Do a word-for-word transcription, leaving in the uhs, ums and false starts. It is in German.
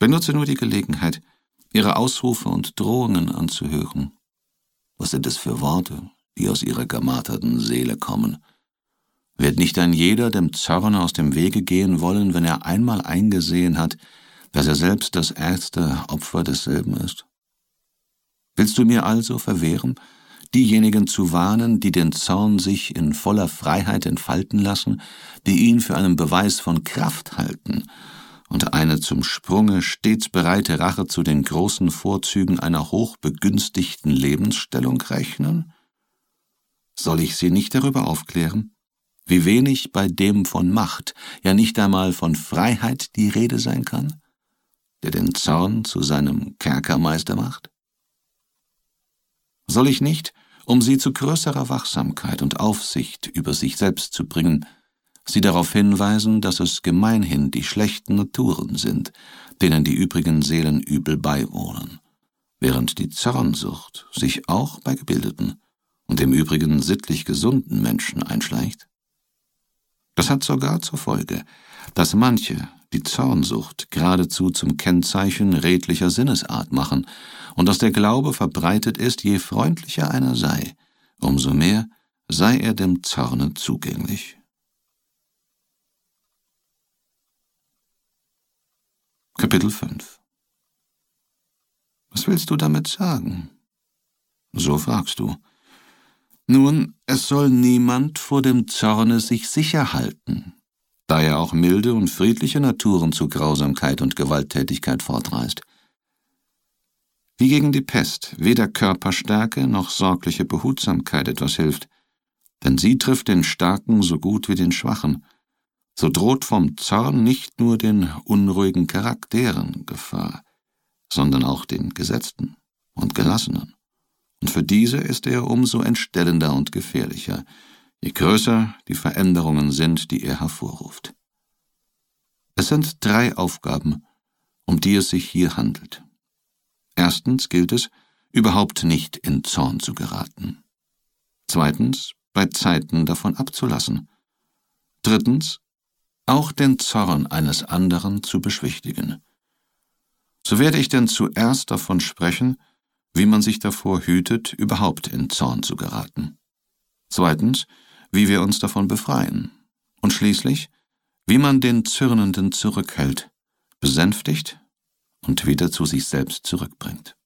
Benutze nur die Gelegenheit, ihre Ausrufe und Drohungen anzuhören. Was sind es für Worte, die aus ihrer gemarterten Seele kommen? Wird nicht ein jeder dem Zorn aus dem Wege gehen wollen, wenn er einmal eingesehen hat, dass er selbst das erste Opfer desselben ist? Willst du mir also verwehren, diejenigen zu warnen, die den Zorn sich in voller Freiheit entfalten lassen, die ihn für einen Beweis von Kraft halten und eine zum Sprunge stets bereite Rache zu den großen Vorzügen einer hochbegünstigten Lebensstellung rechnen? Soll ich sie nicht darüber aufklären, wie wenig bei dem von Macht, ja nicht einmal von Freiheit die Rede sein kann, der den Zorn zu seinem Kerkermeister macht? Soll ich nicht, um sie zu größerer Wachsamkeit und Aufsicht über sich selbst zu bringen, sie darauf hinweisen, dass es gemeinhin die schlechten Naturen sind, denen die übrigen Seelen übel beiwohnen, während die Zornsucht sich auch bei gebildeten und im Übrigen sittlich gesunden Menschen einschleicht? Das hat sogar zur Folge, dass manche die Zornsucht geradezu zum Kennzeichen redlicher Sinnesart machen und dass der Glaube verbreitet ist, je freundlicher einer sei, umso mehr sei er dem Zorne zugänglich. Kapitel fünf. Was willst du damit sagen? So fragst du. Nun, es soll niemand vor dem Zorne sich sicher halten, da er auch milde und friedliche Naturen zu Grausamkeit und Gewalttätigkeit fortreißt. Wie gegen die Pest weder Körperstärke noch sorgliche Behutsamkeit etwas hilft, denn sie trifft den Starken so gut wie den Schwachen, so droht vom Zorn nicht nur den unruhigen Charakteren Gefahr, sondern auch den Gesetzten und Gelassenen. Und für diese ist er umso entstellender und gefährlicher, je größer die Veränderungen sind, die er hervorruft. Es sind drei Aufgaben, um die es sich hier handelt. Erstens gilt es, überhaupt nicht in Zorn zu geraten. Zweitens, bei Zeiten davon abzulassen. Drittens, auch den Zorn eines anderen zu beschwichtigen. So werde ich denn zuerst davon sprechen, wie man sich davor hütet, überhaupt in Zorn zu geraten. Zweitens, wie wir uns davon befreien. Und schließlich, wie man den Zürnenden zurückhält, besänftigt und wieder zu sich selbst zurückbringt.